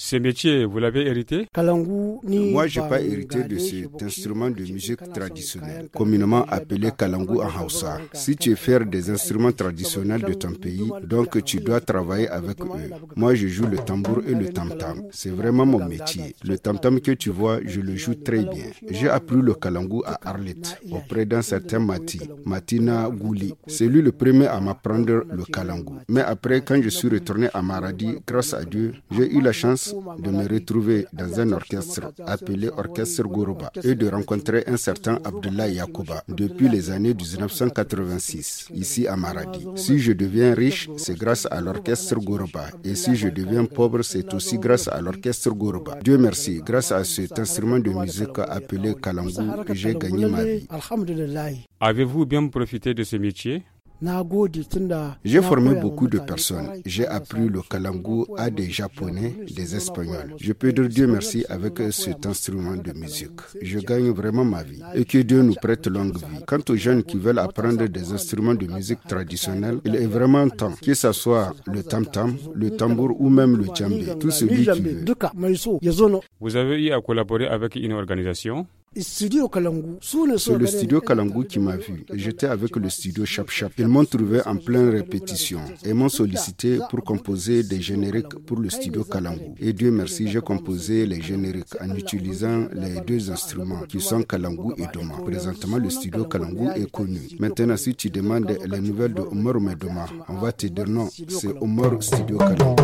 Ce métier, vous l'avez hérité? Moi, je n'ai pas hérité de cet instrument de musique traditionnel, communément appelé kalangu en Hausa. Si tu es fier des instruments traditionnels de ton pays, donc tu dois travailler avec eux. Moi, je joue le tambour et le tam-tam. C'est vraiment mon métier. Le tam-tam que tu vois, je le joue très bien. J'ai appris le kalangu à Arlit, auprès d'un certain Matina Gouli. C'est lui le premier à m'apprendre le kalangu. Mais après, quand je suis retourné à Maradi, grâce à Dieu, j'ai eu la chance de me retrouver dans un orchestre appelé Orchestre Goroba et de rencontrer un certain Abdullah Yakouba depuis les années 1986, ici à Maradi. Si je deviens riche, c'est grâce à l'Orchestre Goroba. Et si je deviens pauvre, c'est aussi grâce à l'Orchestre Goroba. Dieu merci, grâce à cet instrument de musique appelé kalangu, j'ai gagné ma vie. Avez-vous bien profité de ce métier? J'ai formé beaucoup de personnes. J'ai appris le kalangu à des Japonais, des Espagnols. Je peux dire Dieu merci avec cet instrument de musique. Je gagne vraiment ma vie. Et que Dieu nous prête longue vie. Quant aux jeunes qui veulent apprendre des instruments de musique traditionnels, il est vraiment temps, que ce soit le tam-tam, le tambour ou même le djembé. Tout celui qui veut. Vous avez eu à collaborer avec une organisation? C'est le studio Kalangu qui m'a vu. J'étais avec le studio Chap Chap. Ils m'ont trouvé en pleine répétition et m'ont sollicité pour composer des génériques pour le studio Kalangu. Et Dieu merci, j'ai composé les génériques en utilisant les deux instruments qui sont Kalangu et Doma. Présentement, le studio Kalangu est connu. Maintenant, si tu demandes les nouvelles de Omar Medoma, on va te dire non, c'est Omar Studio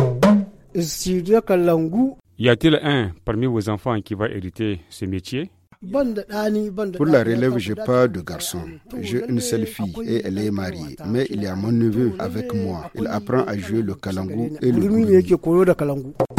Kalangu. Y a-t-il un parmi vos enfants qui va hériter ce métier? Pour la relève, je n'ai pas de garçon. J'ai une seule fille et elle est mariée. Mais il y a mon neveu avec moi. Il apprend à jouer le kalangu et le gurumi.